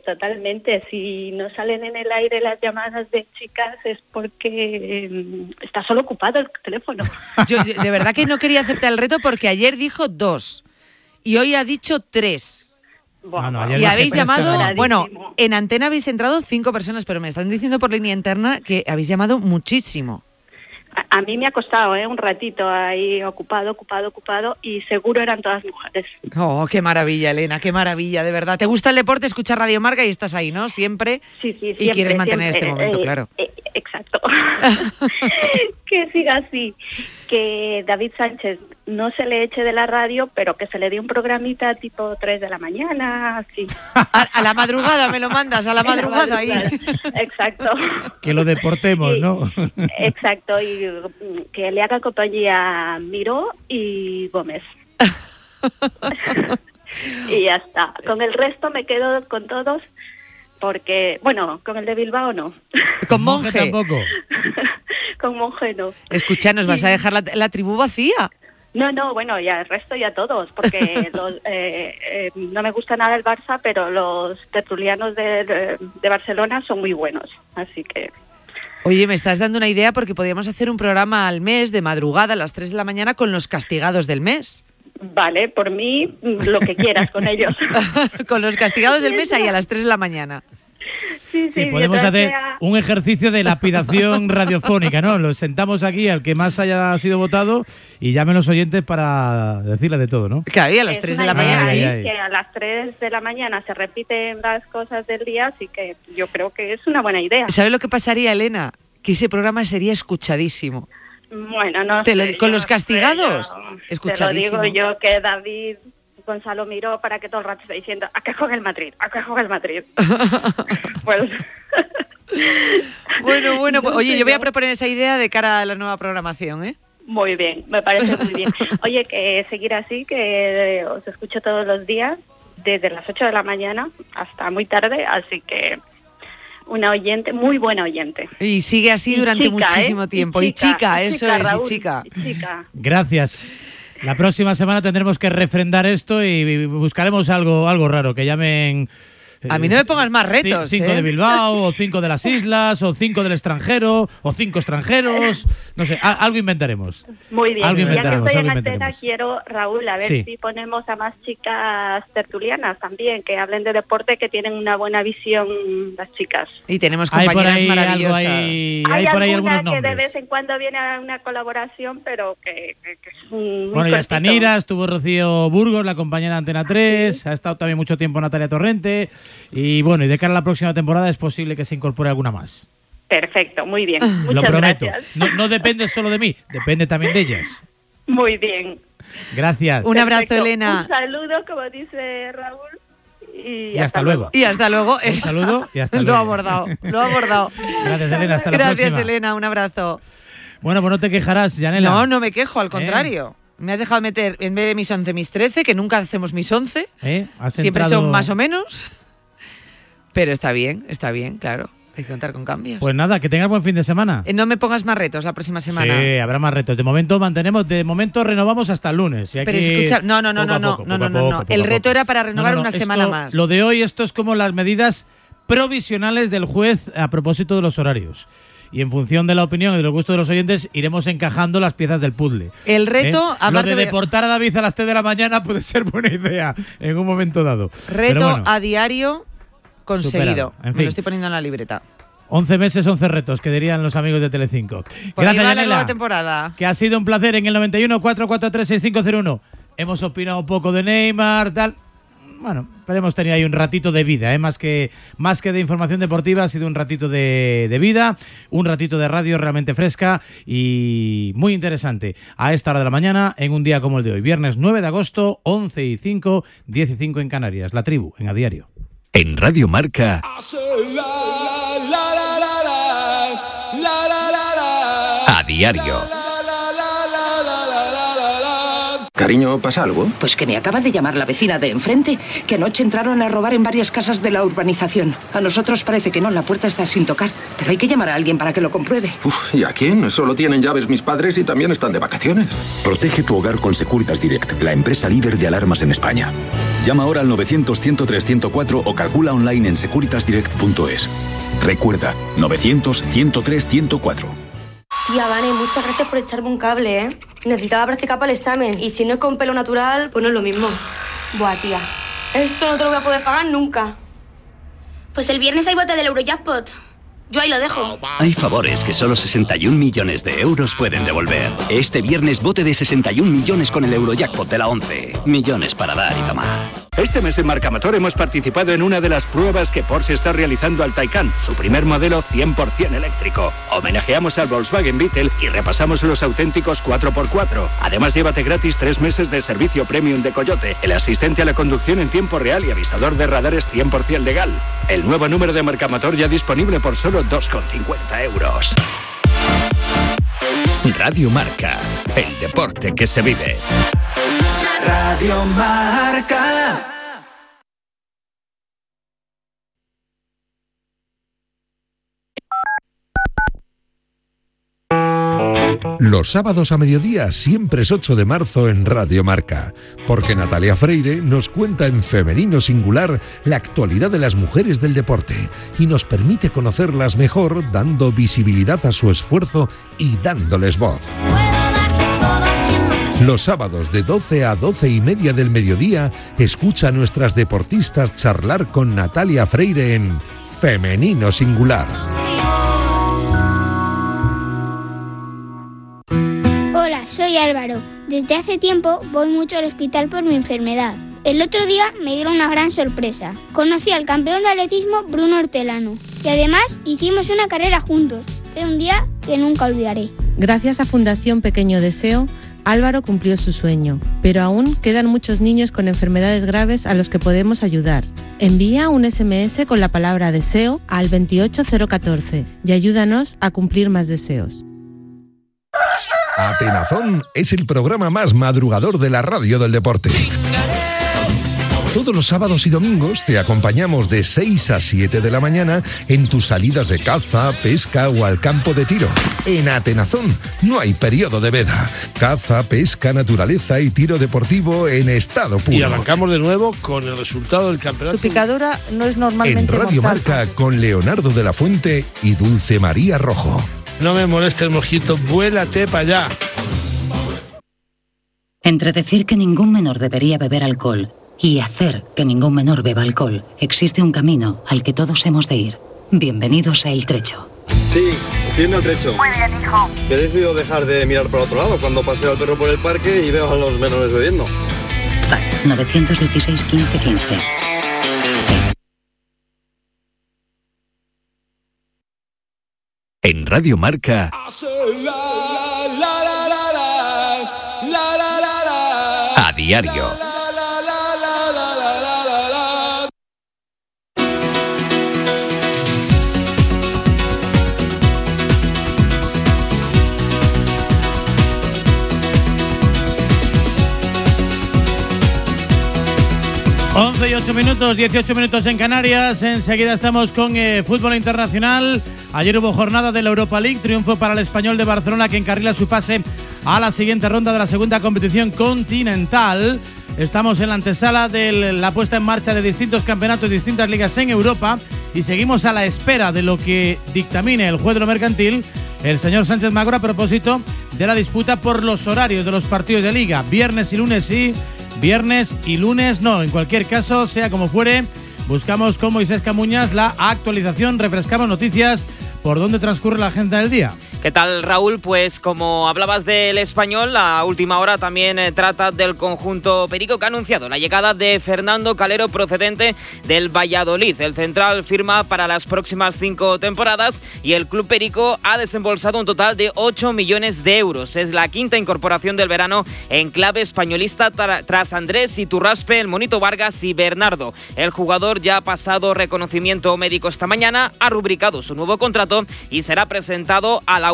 totalmente. Si no salen en el aire las llamadas de chicas es porque está solo ocupado el teléfono. Yo de verdad que no quería aceptar el reto porque ayer dijo 2 y hoy ha dicho 3. Bueno, y habéis llamado, bueno, en antena habéis entrado 5 personas, pero me están diciendo por línea interna que habéis llamado muchísimo. A mí me ha costado un ratito ahí ocupado y seguro eran todas mujeres. Oh, qué maravilla, Elena, qué maravilla, de verdad. ¿Te gusta el deporte, escuchar Radio Marca y estás ahí, no? Siempre. Sí, siempre. Y quieres mantener este momento, claro. Exacto. Que siga así. Que David Sánchez no se le eche de la radio, pero que se le dé un programita tipo 3 de la mañana, así. A la madrugada me lo mandas, a la madrugada ahí. Exacto. Que lo deportemos, ¿no? Exacto, y que le haga compañía Miró y Gómez. Y ya está. Con el resto me quedo con todos, porque, bueno, con el de Bilbao no. Con Monje tampoco. Con Monje no. Escucha, ¿nos vas a dejar la tribu vacía? No, bueno, ya el resto ya todos, porque no me gusta nada el Barça, pero los tertulianos de Barcelona son muy buenos, así que... Oye, me estás dando una idea porque podríamos hacer un programa al mes de madrugada a las 3 de la mañana con los castigados del mes. Vale, por mí, lo que quieras con ellos. Con los castigados del mes ahí a las 3 de la mañana. Sí, podemos hacer un ejercicio de lapidación radiofónica, ¿no? Los sentamos aquí al que más haya sido votado y llamen los oyentes para decirle de todo, ¿no? Claro, y a las 3 de la mañana. Que a las 3 de la mañana se repiten las cosas del día, así que yo creo que es una buena idea. ¿Sabes lo que pasaría, Elena? Que ese programa sería escuchadísimo. Bueno, no sé. Con los castigados, escuchadísimo. Te lo digo yo, que David Gonzalo Miró para que todo el rato esté diciendo ¿a qué juega el Madrid? ¿A qué juega el Madrid? Pues... Bueno, pues, oye, yo voy a proponer esa idea de cara a la nueva programación, ¿eh? Muy bien, me parece muy bien. Oye, que seguir así, que os escucho todos los días, desde las 8 de la mañana hasta muy tarde, así que una oyente, muy buena oyente. Y sigue así durante muchísimo tiempo. Y chica, eso es, Raúl, chica. Gracias. La próxima semana tendremos que refrendar esto y buscaremos algo raro, que llamen... A mí no me pongas más retos, 5 de Bilbao, o 5 de las islas, o 5 del extranjero, o 5 extranjeros, no sé, algo inventaremos. Muy bien, algo ya que estoy en antena quiero, Raúl, a ver si ponemos a más chicas tertulianas también, que hablen de deporte, que tienen una buena visión las chicas. Y tenemos compañeras maravillosas. Hay por ahí alguna algunos nombres. Que de vez en cuando viene a una colaboración, pero que es un... Bueno, ya está Nira, estuvo Rocío Burgos, la compañera de Antena 3, sí. Ha estado también mucho tiempo Natalia Torrente, y bueno, y de cara a la próxima temporada es posible que se incorpore alguna más. Perfecto, muy bien. Muchas Lo prometo. Gracias. No depende solo de mí, depende también de ellas. Muy bien. Gracias. Un abrazo, Elena. Un saludo, como dice Raúl. Y hasta luego. Y hasta luego. Un saludo y hasta luego. Lo ha abordado. Gracias, Elena. Hasta la próxima. Gracias, Elena. Un abrazo. Bueno, pues no te quejarás, Yanela. No me quejo, al contrario. Me has dejado meter, en vez de mis 11, mis 13, que nunca hacemos mis 11. Siempre son más o menos. Pero está bien, claro. Hay que contar con cambios. Pues nada, que tengas buen fin de semana. No me pongas más retos la próxima semana. Sí, habrá más retos. De momento renovamos hasta el lunes. Y aquí, pero escucha, no. El reto era para renovar una semana más. Lo de hoy, esto es como las medidas provisionales del juez a propósito de los horarios. Y en función de la opinión y de los gustos de los oyentes, iremos encajando las piezas del puzzle. El reto... Lo de deportar a David a las 3 de la mañana puede ser buena idea en un momento dado. Reto a diario conseguido. En fin. Me lo estoy poniendo en la libreta. 11 meses, 11 retos, que dirían los amigos de Telecinco. Gracias, Yanela. La nueva temporada. Que ha sido un placer en el 91 443 6501. Hemos opinado un poco de Neymar, tal... Bueno, pero hemos tenido ahí un ratito de vida, más que de información deportiva, ha sido un ratito de vida, un ratito de radio realmente fresca y muy interesante. A esta hora de la mañana, en un día como el de hoy, viernes 9 de agosto, 11:05, 10:05 en Canarias. La Tribu, en A Diario. En Radio Marca... A Diario. Cariño, ¿pasa algo? Pues que me acaba de llamar la vecina de enfrente, que anoche entraron a robar en varias casas de la urbanización. A nosotros parece que no, la puerta está sin tocar, pero hay que llamar a alguien para que lo compruebe. ¿Y a quién? Solo tienen llaves mis padres y también están de vacaciones. Protege tu hogar con Securitas Direct, la empresa líder de alarmas en España. Llama ahora al 900-103-104 o calcula online en securitasdirect.es. Recuerda, 900-103-104. Tía, Vane, muchas gracias por echarme un cable, ¿eh? Necesitaba practicar para el examen y si no es con pelo natural, pues no es lo mismo. Buah, tía, esto no te lo voy a poder pagar nunca. Pues el viernes hay bote del Eurojackpot. Yo ahí lo dejo. Hay favores que solo 61 millones de euros pueden devolver. Este viernes bote de 61 millones con el Eurojackpot de la 11. Millones para dar y tomar. Este mes en Mercamotor hemos participado en una de las pruebas que Porsche está realizando al Taycan, su primer modelo 100% eléctrico. Homenajeamos al Volkswagen Beetle y repasamos los auténticos 4x4. Además, llévate gratis 3 meses de servicio premium de Coyote, el asistente a la conducción en tiempo real y avisador de radares 100% legal. El nuevo número de Mercamotor ya disponible por solo 2,50 euros. Radio Marca, el deporte que se vive. Radio Marca. Los sábados a mediodía siempre es 8 de marzo en Radio Marca, porque Natalia Freire nos cuenta en femenino singular la actualidad de las mujeres del deporte y nos permite conocerlas mejor dando visibilidad a su esfuerzo y dándoles voz. Los sábados de 12 a 12 y media del mediodía, escucha a nuestras deportistas charlar con Natalia Freire en Femenino Singular. Hola, soy Álvaro. Desde hace tiempo voy mucho al hospital por mi enfermedad. El otro día me dieron una gran sorpresa. Conocí al campeón de atletismo Bruno Hortelano y además hicimos una carrera juntos. Fue un día que nunca olvidaré. Gracias a Fundación Pequeño Deseo, Álvaro cumplió su sueño, pero aún quedan muchos niños con enfermedades graves a los que podemos ayudar. Envía un SMS con la palabra deseo al 28014 y ayúdanos a cumplir más deseos. Atenazón es el programa más madrugador de la radio del deporte. Todos los sábados y domingos te acompañamos de 6 a 7 de la mañana en tus salidas de caza, pesca o al campo de tiro. En Atenazón no hay periodo de veda. Caza, pesca, naturaleza y tiro deportivo en estado puro. Y arrancamos de nuevo con el resultado del campeonato. Su picadura no es normalmente en Radio mortal. Marca con Leonardo de la Fuente y Dulce María Rojo. No me moleste el mosquito, vuélate para allá. Entre decir que ningún menor debería beber alcohol y hacer que ningún menor beba alcohol, existe un camino al que todos hemos de ir. Bienvenidos a El Trecho. Sí, estoy en El Trecho. Muy bien, hijo. Que he decidido dejar de mirar para otro lado cuando paseo al perro por el parque y veo a los menores bebiendo. FAC 916 15 15. En Radio Marca, a diario. Once y 8 minutos, 18 minutos en Canarias. Enseguida estamos con fútbol internacional. Ayer hubo jornada de la Europa League, triunfo para el Español de Barcelona que encarrila su pase a la siguiente ronda de la segunda competición continental. Estamos en la antesala de la puesta en marcha de distintos campeonatos, distintas ligas en Europa y seguimos a la espera de lo que dictamine el juez de lo mercantil, el señor Sánchez Magro, a propósito de la disputa por los horarios de los partidos de liga. Viernes y lunes sí, viernes y lunes no. En cualquier caso, sea como fuere, buscamos con Moisés Camuñas la actualización, refrescamos noticias por dónde transcurre la agenda del día. ¿Qué tal, Raúl? Pues como hablabas del Español, la última hora también trata del conjunto perico que ha anunciado la llegada de Fernando Calero procedente del Valladolid. El central firma para las próximas 5 temporadas y el club perico ha desembolsado un total de 8 millones de euros. Es la quinta incorporación del verano en clave españolista tras Andrés Iturraspe, el Monito Vargas y Bernardo. El jugador ya ha pasado reconocimiento médico esta mañana, ha rubricado su nuevo contrato y será presentado a la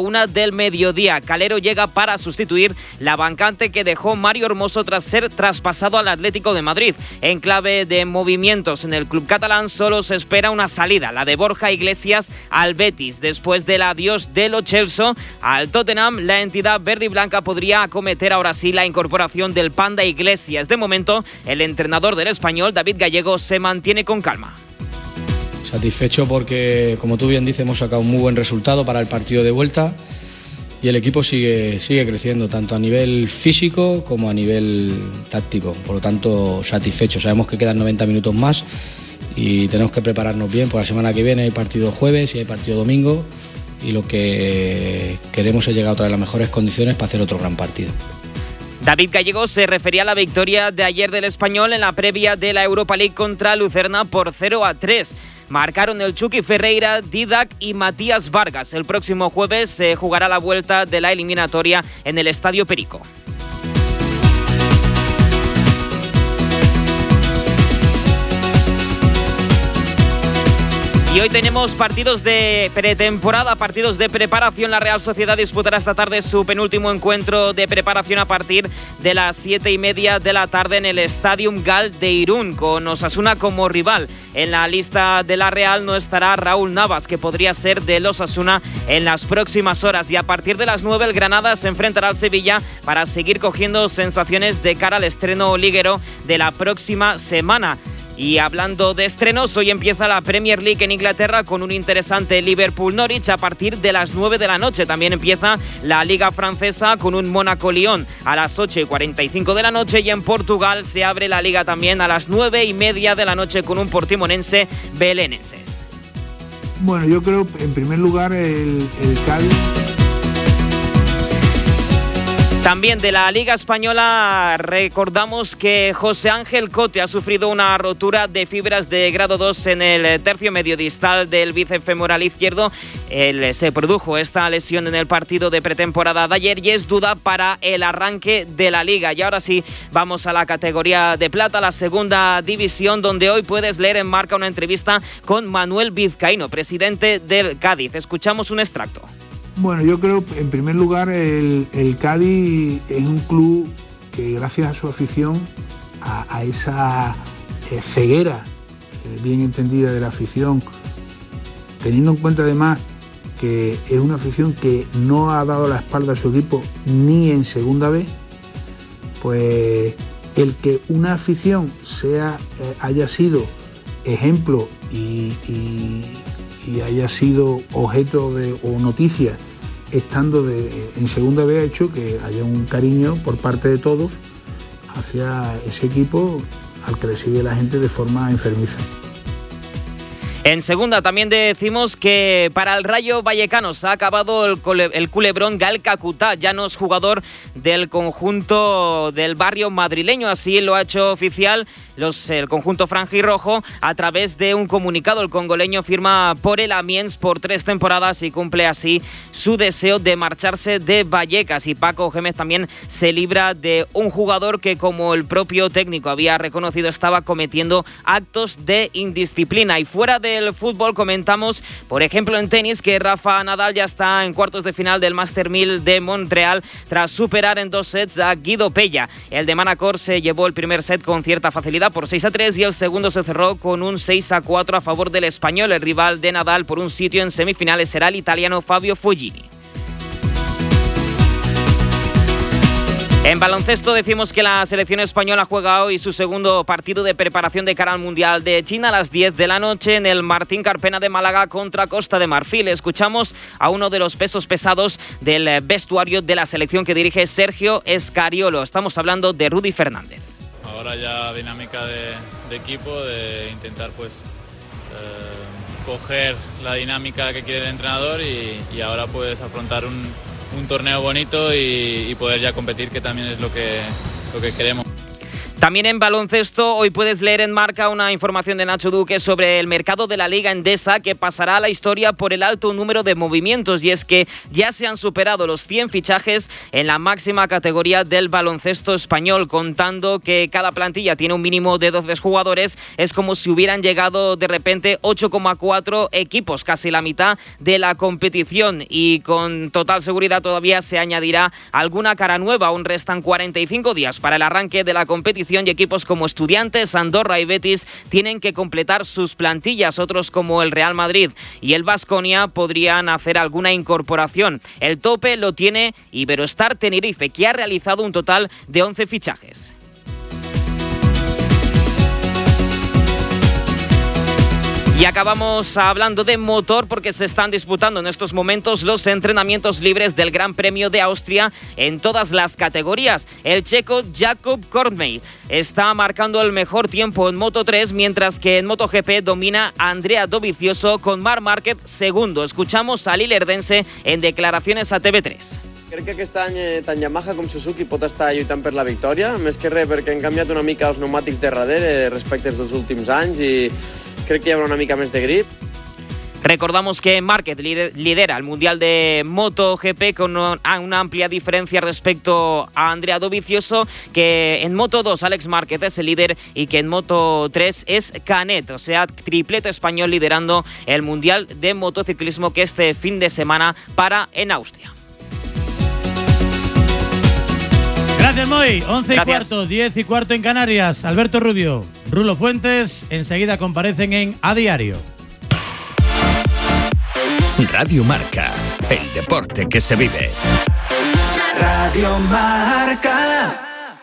1 del mediodía. Calero llega para sustituir la vacante que dejó Mario Hermoso tras ser traspasado al Atlético de Madrid. En clave de movimientos en el club catalán solo se espera una salida, la de Borja Iglesias al Betis. Después del adiós de Lo Celso al Tottenham, la entidad verde y blanca podría acometer ahora sí la incorporación del Panda Iglesias. De momento, el entrenador del Español, David Gallego, se mantiene con calma. Satisfecho porque, como tú bien dices, hemos sacado un muy buen resultado para el partido de vuelta y el equipo sigue creciendo, tanto a nivel físico como a nivel táctico. Por lo tanto, satisfecho. Sabemos que quedan 90 minutos más y tenemos que prepararnos bien. Por la semana que viene hay partido jueves y hay partido domingo y lo que queremos es llegar a otra de las mejores condiciones para hacer otro gran partido. David Gallego se refería a la victoria de ayer del Español en la previa de la Europa League contra Lucerna por 0-3. Marcaron el Chucky Ferreira, Didac y Matías Vargas. El próximo jueves se jugará la vuelta de la eliminatoria en el Estadio Perico. Y hoy tenemos partidos de pretemporada, partidos de preparación. La Real Sociedad disputará esta tarde su penúltimo encuentro de preparación a partir de las 7:30 de la tarde en el Stadium Gal de Irún, con Osasuna como rival. En la lista de la Real no estará Raúl Navas, que podría ser del Osasuna en las próximas horas. Y a partir de las 9 el Granada se enfrentará al Sevilla para seguir cogiendo sensaciones de cara al estreno liguero de la próxima semana. Y hablando de estrenos, hoy empieza la Premier League en Inglaterra con un interesante Liverpool-Norwich a partir de las 9 de la noche. También empieza la Liga Francesa con un Mónaco-Lyon a las 8:45 de la noche. Y en Portugal se abre la Liga también a las 9:30 de la noche con un Portimonense-Belenenses. Bueno, yo creo, en primer lugar, el Cádiz. También de la Liga Española recordamos que José Ángel Cote ha sufrido una rotura de fibras de grado 2 en el tercio medio distal del bíceps femoral izquierdo. Se produjo esta lesión en el partido de pretemporada de ayer y es duda para el arranque de la Liga. Y ahora sí, vamos a la categoría de plata, la segunda división, donde hoy puedes leer en Marca una entrevista con Manuel Vizcaíno, presidente del Cádiz. Escuchamos un extracto. Bueno, yo creo, en primer lugar, el Cádiz es un club que gracias a su afición, a esa ceguera bien entendida de la afición, teniendo en cuenta además que es una afición que no ha dado la espalda a su equipo ni en segunda vez, pues el que una afición haya sido ejemplo y haya sido objeto o noticia estando en segunda vez ha hecho que haya un cariño por parte de todos hacia ese equipo al que le sigue la gente de forma enfermiza. En segunda también decimos que para el Rayo Vallecano se ha acabado el culebrón Gal Kakuta, ya no es jugador del conjunto del barrio madrileño, así lo ha hecho oficial el conjunto franjirrojo a través de un comunicado. El congoleño firma por el Amiens por 3 temporadas y cumple así su deseo de marcharse de Vallecas. Y Paco Gémez también se libra de un jugador que, como el propio técnico había reconocido, estaba cometiendo actos de indisciplina. Y fuera del fútbol comentamos, por ejemplo, en tenis, que Rafa Nadal ya está en cuartos de final del Master 1000 de Montreal tras superar en 2 sets a Guido Pella. El de Manacor se llevó el primer set con cierta facilidad por 6-3 y el segundo se cerró con un 6-4 a favor del español. El rival de Nadal por un sitio en semifinales será el italiano Fabio Fognini. En baloncesto decimos que la selección española juega hoy su segundo partido de preparación de cara al Mundial de China a las 10 de la noche en el Martín Carpena de Málaga contra Costa de Marfil. Escuchamos a uno de los pesos pesados del vestuario de la selección que dirige Sergio Escariolo. Estamos hablando de Rudy Fernández. Ahora ya dinámica de equipo, de intentar coger la dinámica que quiere el entrenador y ahora pues afrontar un torneo bonito y poder ya competir, que también es lo que queremos. También en baloncesto, hoy puedes leer en Marca una información de Nacho Duque sobre el mercado de la Liga Endesa, que pasará a la historia por el alto número de movimientos, y es que ya se han superado los 100 fichajes en la máxima categoría del baloncesto español. Contando que cada plantilla tiene un mínimo de 12 jugadores, es como si hubieran llegado de repente 8,4 equipos, casi la mitad de la competición, y con total seguridad todavía se añadirá alguna cara nueva. Aún restan 45 días para el arranque de la competición y equipos como Estudiantes, Andorra y Betis tienen que completar sus plantillas. Otros como el Real Madrid y el Baskonia podrían hacer alguna incorporación. El tope lo tiene Iberostar Tenerife, que ha realizado un total de 11 fichajes. Y acabamos hablando de motor porque se están disputando en estos momentos los entrenamientos libres del Gran Premio de Austria en todas las categorías. El checo Jakub Kortmey está marcando el mejor tiempo en Moto3, mientras que en MotoGP domina a Andrea Dovizioso con Marc Márquez segundo. Escuchamos al ilerdense en declaraciones a TV3. Crec que aquest any tant Yamaha com Suzuki pot estar lluitant per la victòria, més que res perquè han canviat una mica els pneumàtics de darrere respecte als últims anys i crec que hi haurà una mica més de grip. Recordamos que Márquez lidera el Mundial de MotoGP con una amplia diferencia respecto a Andrea Dovizioso, que en Moto2 Alex Márquez es el líder y que en Moto3 es Canet, o sea, triplete español liderando el Mundial de Motociclismo que este fin de semana para en Austria. Gracias, Moy. 11 y cuarto, 10 y cuarto en Canarias. Alberto Rubio, Rulo Fuentes, enseguida comparecen en A Diario. Radio Marca, el deporte que se vive. Radio Marca.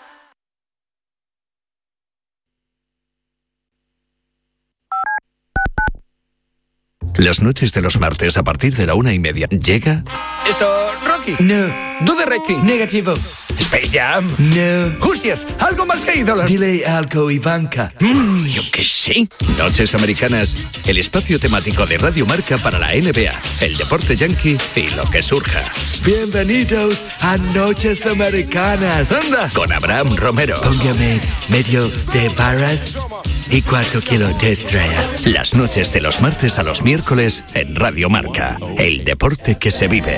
Las noches de los martes a partir de la 1:30 llega... Esto, Rocky. No. Do the right thing. Negativo. Space Jam. No. Hostias, algo más que ídolos. Dile algo, Ivanka. Yo qué sé. Noches Americanas, el espacio temático de Radio Marca para la NBA, el deporte yankee y lo que surja. Bienvenidos a Noches Americanas. ¡Anda! Con Abraham Romero. Póngame medio de barras y 4 kilos de estrellas. Las noches de los martes a los miércoles en Radio Marca, el deporte que se vive.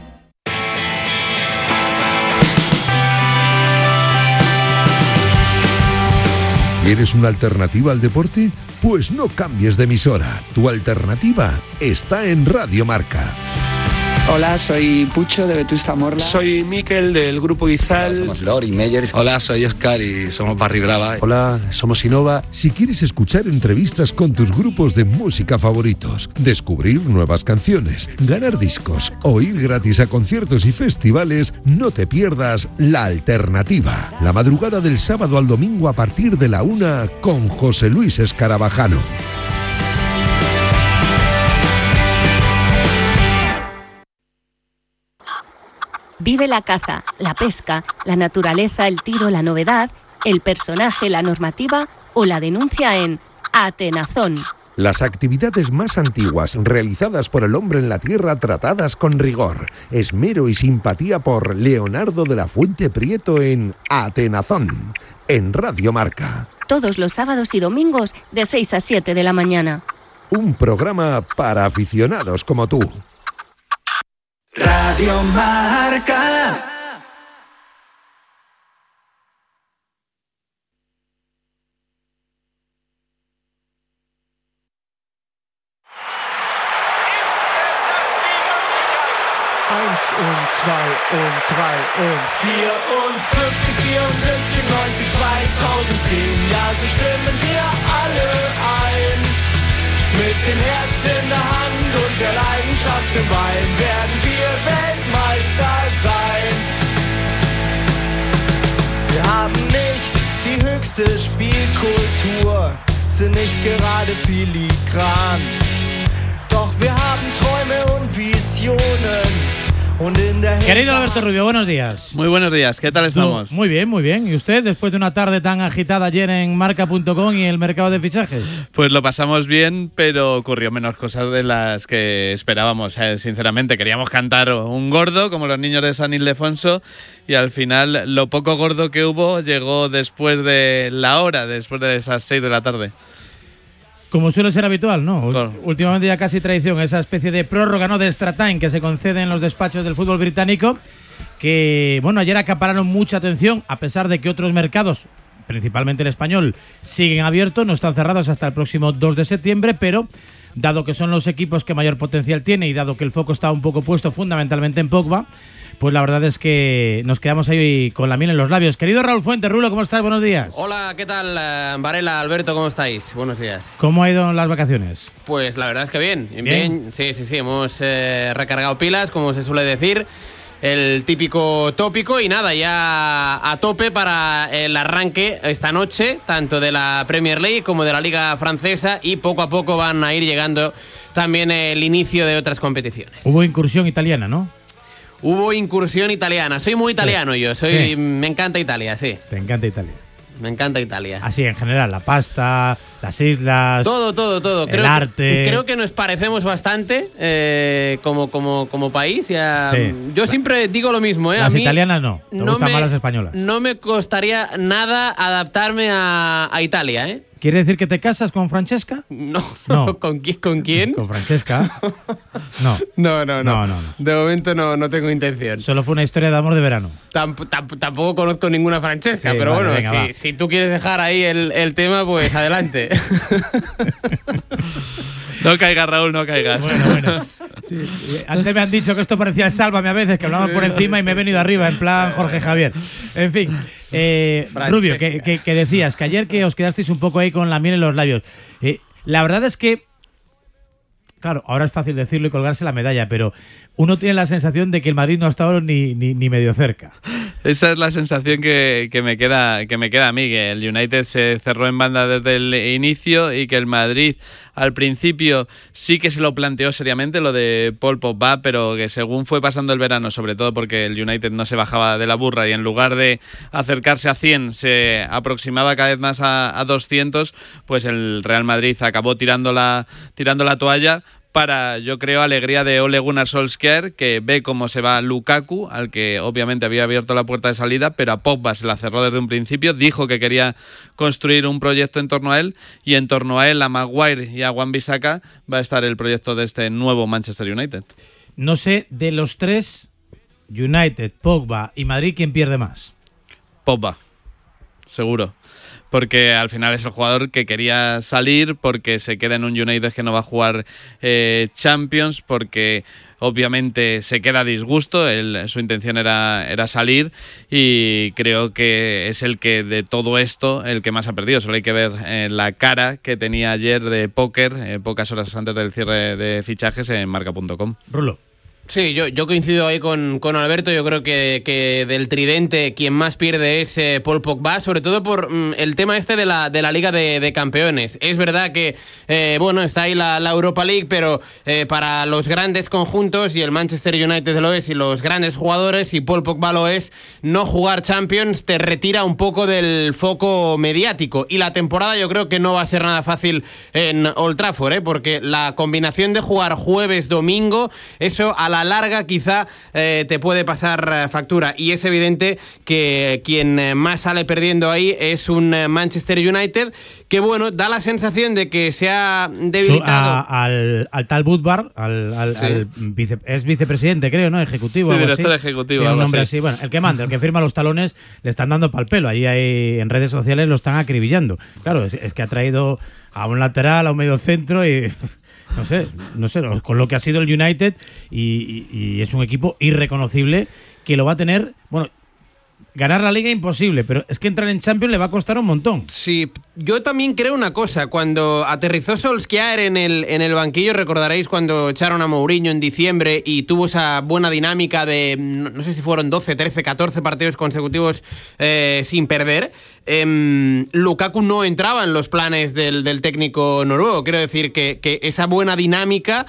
¿Quieres una alternativa al deporte? Pues no cambies de emisora. Tu alternativa está en Radio Marca. Hola, soy Pucho de Vetusta Morla. Soy Miquel del Grupo Izal. Hola, somos Lori Meyer. Hola, soy Oscar y somos Barry Brava. Hola, somos Innova. Si quieres escuchar entrevistas con tus grupos de música favoritos, descubrir nuevas canciones, ganar discos o ir gratis a conciertos y festivales, no te pierdas La Alternativa. La madrugada del sábado al domingo a partir de la 1 con José Luis Escarabajano. Vive la caza, la pesca, la naturaleza, el tiro, la novedad, el personaje, la normativa o la denuncia en Atenazón. Las actividades más antiguas realizadas por el hombre en la Tierra tratadas con rigor, esmero y simpatía por Leonardo de la Fuente Prieto en Atenazón, en Radio Marca. Todos los sábados y domingos de 6 a 7 de la mañana. Un programa para aficionados como tú. Radio Marca. Eins und zwei und drei und 54, 74, 90, 2010. Ja, so stimmen wir alle ein. Mit dem Herz in der Hand und der Leidenschaft im Bein werden wir Weltmeister sein. Wir haben nicht die höchste Spielkultur, sind nicht gerade filigran. Doch wir haben Träume und Visionen und in der Querido Alberto Rubio, buenos días. Muy buenos días, ¿qué tal estamos? Muy bien, muy bien. ¿Y usted, después de una tarde tan agitada ayer en marca.com y el mercado de fichajes? Pues lo pasamos bien, pero ocurrió menos cosas de las que esperábamos, sinceramente. Queríamos cantar un gordo, como los niños de San Ildefonso, y al final lo poco gordo que hubo llegó después de la hora, después de esas 6 de la tarde. Como suele ser habitual, ¿no? Últimamente ya casi tradición, esa especie de prórroga, ¿no?, de extra time que se concede en los despachos del fútbol británico, que, bueno, ayer acapararon mucha atención, a pesar de que otros mercados, principalmente el español, siguen abiertos, no están cerrados hasta el próximo 2 de septiembre, pero dado que son los equipos que mayor potencial tiene y dado que el foco está un poco puesto fundamentalmente en Pogba, pues la verdad es que nos quedamos ahí con la miel en los labios. Querido Raúl Fuentes, Rulo, ¿cómo estás? Buenos días. Hola, ¿qué tal? Varela, Alberto, ¿cómo estáis? Buenos días. ¿Cómo ha ido las vacaciones? Pues la verdad es que bien. Sí, hemos recargado pilas, como se suele decir. El típico tópico y nada, ya a tope para el arranque esta noche, tanto de la Premier League como de la Liga Francesa, y poco a poco van a ir llegando también el inicio de otras competiciones. Hubo incursión italiana, ¿no? Hubo incursión italiana. Soy muy italiano yo. Me encanta Italia, sí. Te encanta Italia. Me encanta Italia. Así en general, la pasta, las islas... Todo. Arte... Creo que nos parecemos bastante como país. Yo siempre digo lo mismo. Las italianas no. Me gustan más las españolas. No me costaría nada adaptarme a Italia, ¿eh? ¿Quiere decir que te casas con Francesca? No. ¿Con quién? ¿Con Francesca? No. De momento no tengo intención. Solo fue una historia de amor de verano. Tampoco conozco ninguna Francesca, pero vale, bueno, venga, si tú quieres dejar ahí el tema, pues adelante. No caigas, Raúl, no caigas. Bueno. Sí. Antes me han dicho que esto parecía el Sálvame a veces, que hablaban por encima y me he venido arriba, en plan Jorge Javier. En fin, Rubio, que decías que ayer que os quedasteis un poco ahí con la miel en los labios. La verdad es que, claro, ahora es fácil decirlo y colgarse la medalla, pero uno tiene la sensación de que el Madrid no ha estado ni medio cerca. Esa es la sensación que me queda a mí, que el United se cerró en banda desde el inicio y que el Madrid al principio sí que se lo planteó seriamente, lo de Paul Pogba, pero que según fue pasando el verano, sobre todo porque el United no se bajaba de la burra y en lugar de acercarse a 100 se aproximaba cada vez más a 200, pues el Real Madrid acabó tirando la toalla, para, yo creo, alegría de Ole Gunnar Solskjaer, que ve cómo se va Lukaku, al que obviamente había abierto la puerta de salida, pero a Pogba se la cerró desde un principio, dijo que quería construir un proyecto en torno a él, y en torno a él, a Maguire y a Wan-Bissaka, va a estar el proyecto de este nuevo Manchester United. No sé, de los tres, United, Pogba y Madrid, ¿quién pierde más? Pogba, seguro. Porque al final es el jugador que quería salir, porque se queda en un United que no va a jugar Champions, porque obviamente se queda a disgusto, su intención era salir, y creo que es el que de todo esto, el que más ha perdido. Solo hay que ver la cara que tenía ayer de póker, pocas horas antes del cierre de fichajes en marca.com. Rulo. Sí, yo coincido ahí con Alberto. Yo creo que del tridente quien más pierde es Paul Pogba, sobre todo por el tema este de la Liga de Campeones. Es verdad que está ahí la Europa League, pero para los grandes conjuntos, y el Manchester United lo es, y los grandes jugadores, y Paul Pogba lo es, no jugar Champions te retira un poco del foco mediático. Y la temporada yo creo que no va a ser nada fácil en Old Trafford, porque la combinación de jugar jueves-domingo, eso a la larga quizá te puede pasar factura, y es evidente que quien más sale perdiendo ahí es un Manchester United que, bueno, da la sensación de que se ha debilitado. Al tal Budvar, es vicepresidente, creo, ¿no? Ejecutivo. Sí, director ejecutivo. Tiene un nombre así. Bueno, el que manda, el que firma los talones, le están dando pal pelo. Ahí en redes sociales lo están acribillando. Claro, es que ha traído a un lateral, a un medio centro y... No sé, con lo que ha sido el United, y es un equipo irreconocible que lo va a tener. Bueno, ganar la Liga imposible, pero es que entrar en Champions le va a costar un montón. Sí, yo también creo una cosa. Cuando aterrizó Solskjaer en el banquillo, recordaréis cuando echaron a Mourinho en diciembre y tuvo esa buena dinámica de, no sé si fueron 12, 13, 14 partidos consecutivos sin perder. Lukaku no entraba en los planes del técnico noruego. Quiero decir que esa buena dinámica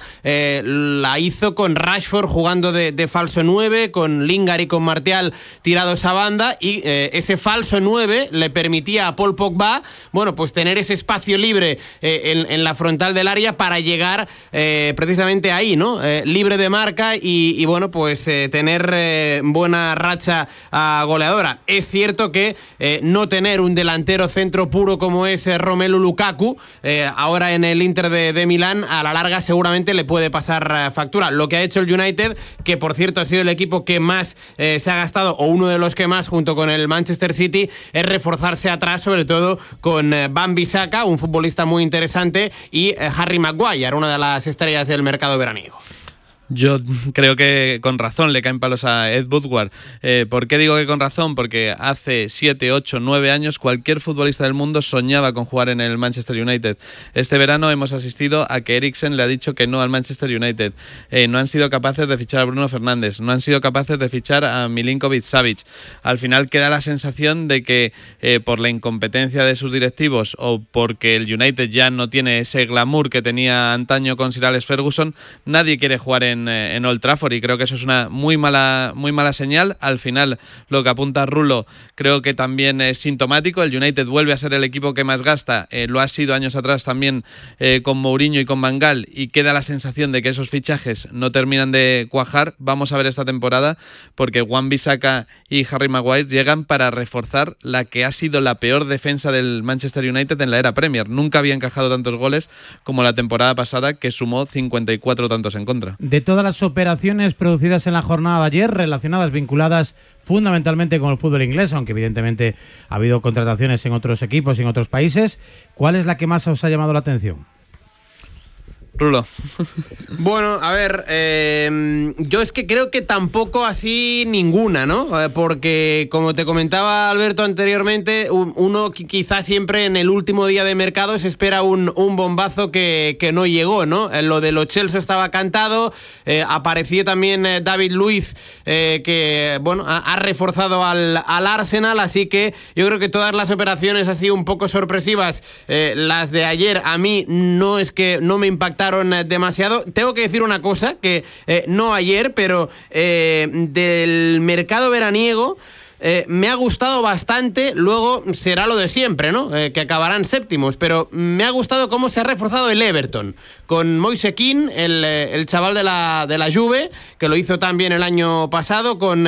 la hizo con Rashford jugando de falso 9, con Lingard y con Martial tirados a banda, y ese falso 9 le permitía a Paul Pogba, bueno, pues tener ese espacio libre en la frontal del área para llegar precisamente ahí, ¿no? Libre de marca y bueno, pues tener buena racha goleadora. Es cierto que no tener un delantero centro puro como es Romelu Lukaku, ahora en el Inter de Milán, a la larga seguramente le puede pasar factura. Lo que ha hecho el United, que por cierto ha sido el equipo que más se ha gastado, o uno de los que más, junto con el Manchester City, es reforzarse atrás, sobre todo con Wan-Bissaka, un futbolista muy interesante, y Harry Maguire, una de las estrellas del mercado veraniego. Yo creo que con razón le caen palos a Ed Woodward. ¿Por qué digo que con razón? Porque hace 7, 8, 9 años cualquier futbolista del mundo soñaba con jugar en el Manchester United. Este verano hemos asistido a que Eriksen le ha dicho que no al Manchester United. No han sido capaces de fichar a Bruno Fernández, no han sido capaces de fichar a Milinkovic-Savic. Al final queda la sensación de que por la incompetencia de sus directivos o porque el United ya no tiene ese glamour que tenía antaño con Sir Alex Ferguson, nadie quiere jugar en Old Trafford, y creo que eso es una muy mala señal. Al final, lo que apunta Rulo creo que también es sintomático. El United vuelve a ser el equipo que más gasta, lo ha sido años atrás también con Mourinho y con Van Gaal, y queda la sensación de que esos fichajes no terminan de cuajar. Vamos a ver esta temporada, porque Wan-Bissaka y Harry Maguire llegan para reforzar la que ha sido la peor defensa del Manchester United en la era Premier. Nunca había encajado tantos goles como la temporada pasada, que sumó 54 tantos en contra. De todas las operaciones producidas en la jornada de ayer, relacionadas, vinculadas fundamentalmente con el fútbol inglés, aunque evidentemente ha habido contrataciones en otros equipos y en otros países, ¿cuál es la que más os ha llamado la atención? Rulo. Bueno, a ver, yo es que creo que tampoco así ninguna, ¿no? Porque, como te comentaba Alberto anteriormente, uno quizás siempre en el último día de mercado se espera un bombazo que no llegó, ¿no? Lo de los Chelsea estaba cantado, apareció también David Luiz, que, bueno, ha reforzado al Arsenal, así que yo creo que todas las operaciones así un poco sorpresivas, las de ayer, a mí no es que no me impactaron demasiado. Tengo que decir una cosa, que no ayer, pero del mercado veraniego me ha gustado bastante. Luego será lo de siempre, ¿no? Que acabarán séptimos, pero me ha gustado cómo se ha reforzado el Everton con Moise Kean, el chaval de la Juve, que lo hizo también el año pasado, con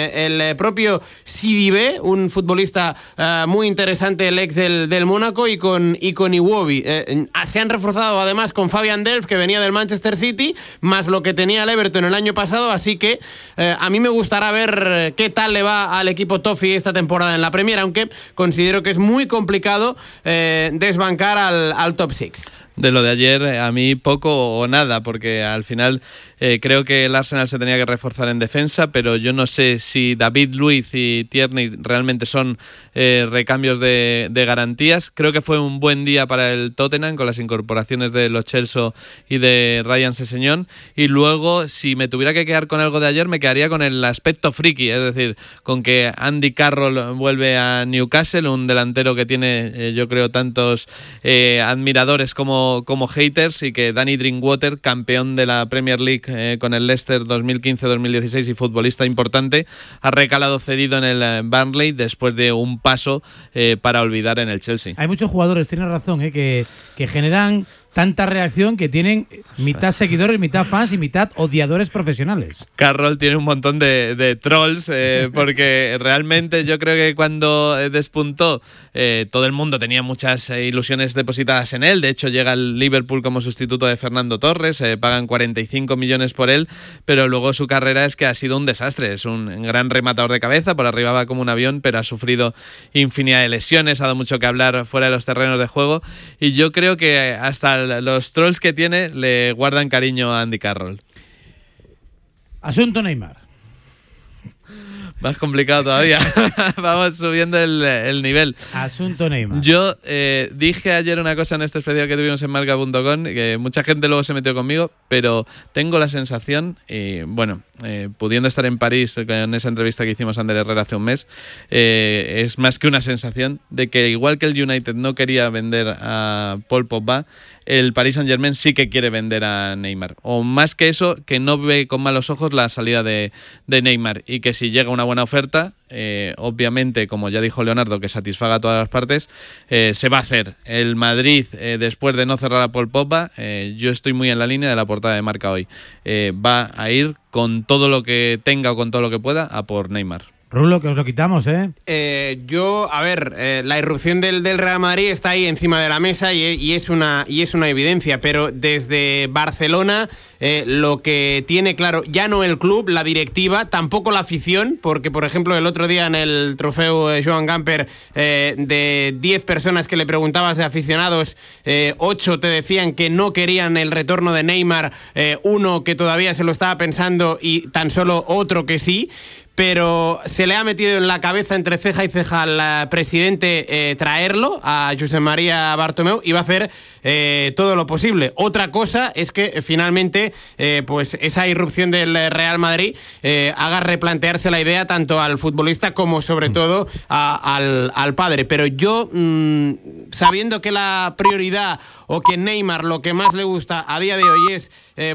el propio Sidibé, un futbolista muy interesante, el ex del Mónaco, y con Iwobi. Se han reforzado además con Fabian Delph, que venía del Manchester City, más lo que tenía el Everton el año pasado, así que a mí me gustará ver qué tal le va al equipo Toffee esta temporada en la Premier, aunque considero que es muy complicado desbancar al top 6. De lo de ayer, a mí poco o nada, porque al final creo que el Arsenal se tenía que reforzar en defensa, pero yo no sé si David Luiz y Tierney realmente son recambios de garantías. Creo que fue un buen día para el Tottenham con las incorporaciones de Lo Celso y de Ryan Sessegnon, y luego si me tuviera que quedar con algo de ayer me quedaría con el aspecto friki, es decir, con que Andy Carroll vuelve a Newcastle, un delantero que tiene yo creo tantos admiradores como haters, y que Danny Drinkwater, campeón de la Premier League con el Leicester 2015-2016 y futbolista importante, ha recalado cedido en el Burnley después de un paso para olvidar en el Chelsea. Hay muchos jugadores, tienes razón, que generan tanta reacción que tienen mitad seguidores, mitad fans y mitad odiadores profesionales. Carroll tiene un montón de trolls, porque realmente yo creo que cuando despuntó todo el mundo tenía muchas ilusiones depositadas en él. De hecho llega al Liverpool como sustituto de Fernando Torres, pagan 45 millones por él, pero luego su carrera es que ha sido un desastre. Es un gran rematador de cabeza, por arriba va como un avión, pero ha sufrido infinidad de lesiones, ha dado mucho que hablar fuera de los terrenos de juego, y yo creo que hasta los trolls que tiene le guardan cariño a Andy Carroll. Asunto Neymar. Más complicado todavía. Vamos subiendo el nivel. Asunto Neymar. Yo dije ayer una cosa en este especial que tuvimos en marca.com, que mucha gente luego se metió conmigo, pero tengo la sensación, pudiendo estar en París en esa entrevista que hicimos a Ander Herrera hace un mes, es más que una sensación de que igual que el United no quería vender a Paul Pogba, el Paris Saint-Germain sí que quiere vender a Neymar. O más que eso, que no ve con malos ojos la salida de Neymar. Y que si llega una buena oferta, obviamente, como ya dijo Leonardo, que satisfaga a todas las partes, se va a hacer. El Madrid, después de no cerrar a Paul Pogba, yo estoy muy en la línea de la portada de Marca hoy. Va a ir con todo lo que tenga o con todo lo que pueda a por Neymar. Rulo, que os lo quitamos, ¿eh? La irrupción del Real Madrid está ahí encima de la mesa y es una evidencia, pero desde Barcelona lo que tiene claro, ya no el club, la directiva, tampoco la afición, porque por ejemplo el otro día en el trofeo Joan Gamper, de 10 personas que le preguntabas de aficionados, 8 te decían que no querían el retorno de Neymar, 1 que todavía se lo estaba pensando y tan solo otro que sí. Pero se le ha metido en la cabeza entre ceja y ceja al presidente traerlo, a Josep María Bartomeu, y va a hacer todo lo posible. Otra cosa es que finalmente pues esa irrupción del Real Madrid haga replantearse la idea tanto al futbolista como sobre todo al padre. Pero yo, sabiendo que la prioridad o que Neymar lo que más le gusta a día de hoy es